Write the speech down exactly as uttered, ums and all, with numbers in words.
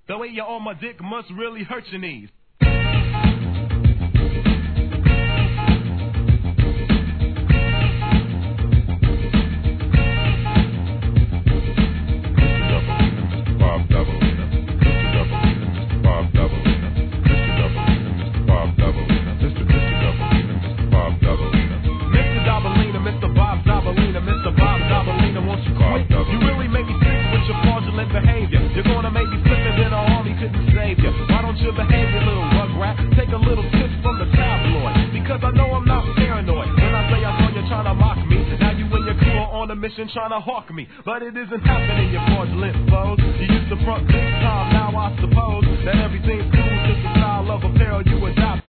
The way you're on my dick must really hurt your knees. Behavior. You're gonna make me flip and then our army couldn't save you. Why don't you behave, you little rugrat? Take a little tip from the tabloid. Because I know I'm not paranoid. When I say I know you're trying to mock me, now you and your crew are on a mission trying to hawk me. But it isn't happening, you fraudulent foes. You used to front big time, now I suppose that everything's cool, just the style of apparel you adopt.